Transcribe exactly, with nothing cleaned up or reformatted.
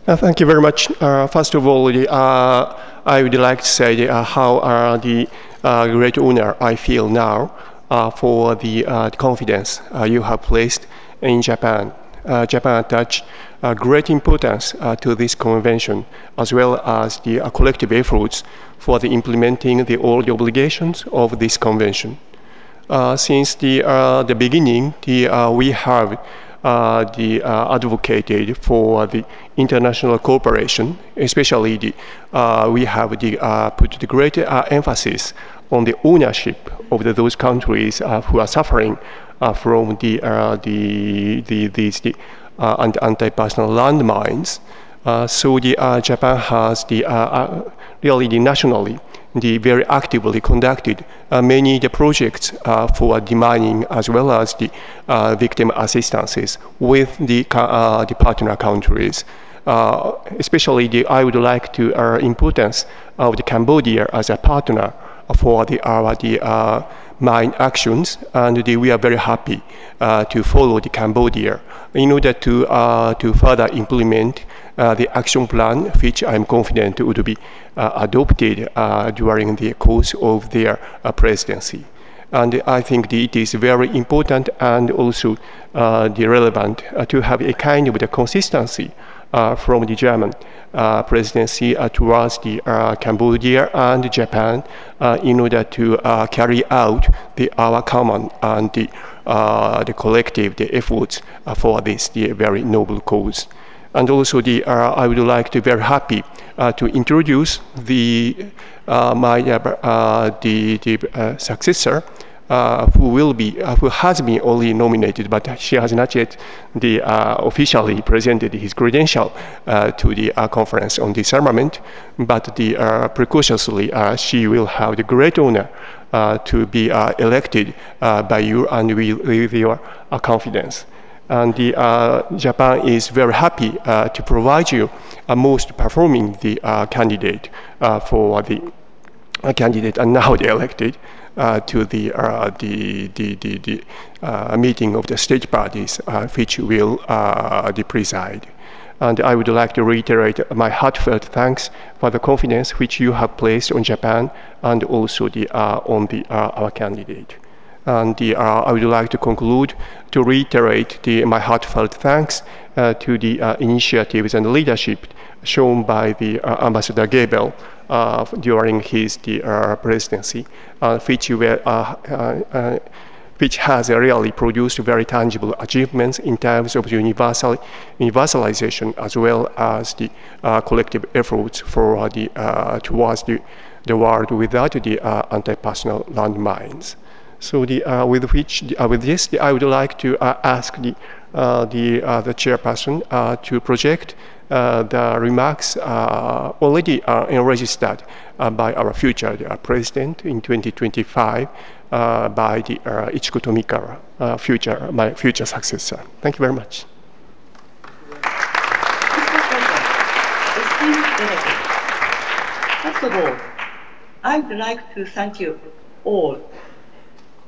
Uh, thank you very much. Uh, first of all, the, uh, I would like to say uh, how uh, the uh, great honor I feel now uh, for the uh, confidence uh, you have placed in Japan. Uh, Japan attach uh, great importance uh, to this convention, as well as the uh, collective efforts for the implementing the all the obligations of this convention. Uh, since the uh, the beginning, the uh, we have uh, the uh, advocated for the international cooperation, especially the uh, we have the uh, put the great uh, emphasis on the ownership of the, those countries uh, who are suffering uh, from the uh, the the these the uh, anti-personal landmines. Uh, so the uh, Japan has the uh, uh, really the nationally the very actively conducted uh, many the projects uh, for demining as well as the uh, victim assistances with the uh, the partner countries. Uh, especially the I would like to uh, importance of the Cambodia as a partner for the our the uh, mine actions, and the, we are very happy uh, to follow the Cambodia in order to uh, to further implement uh, the action plan, which I'm confident would be uh, adopted uh, during the course of their uh, presidency. And I think it is very important and also uh, the relevant uh, to have a kind of the consistency uh, from the German uh, presidency uh, towards the uh, Cambodia and Japan uh, in order to uh, carry out the our common and the, uh, the collective the efforts uh, for this the very noble cause. And also the uh, I would like to be very happy uh, to introduce the uh, my uh, the the uh, successor uh, who will be uh, who has been only nominated, but she has not yet the uh, officially presented his credential uh, to the uh, conference on disarmament. But the uh, precautiously uh, she will have the great honor uh, to be uh, elected uh, by you and we, with your uh, confidence. And the, uh, Japan is very happy uh, to provide you a most performing the uh, candidate uh, for the uh, candidate and now the elected uh, to the, uh, the, the, the, the uh, meeting of the state parties uh, which will uh, the preside. And I would like to reiterate my heartfelt thanks for the confidence which you have placed on Japan and also the, uh, on the, uh, our candidate. And the, uh, I would like to conclude to reiterate the, my heartfelt thanks uh, to the uh, initiatives and leadership shown by the uh, Ambassador Gabriel uh, during his the, uh, presidency, uh, which, were, uh, uh, uh, which has really produced very tangible achievements in terms of universal, universalization as well as the uh, collective efforts for the, uh, towards the, the world without the uh, anti-personal landmines. So the, uh, with which, uh, with this, the, I would like to uh, ask the, uh, the, uh, the chairperson uh, to project uh, the remarks uh, already uh, registered uh, by our future uh, president in twenty twenty-five uh, by the uh, Ichiko Tomikawa, uh, future, my future successor. Thank you very much. Esteemed delegates, first of all, I would like to thank you all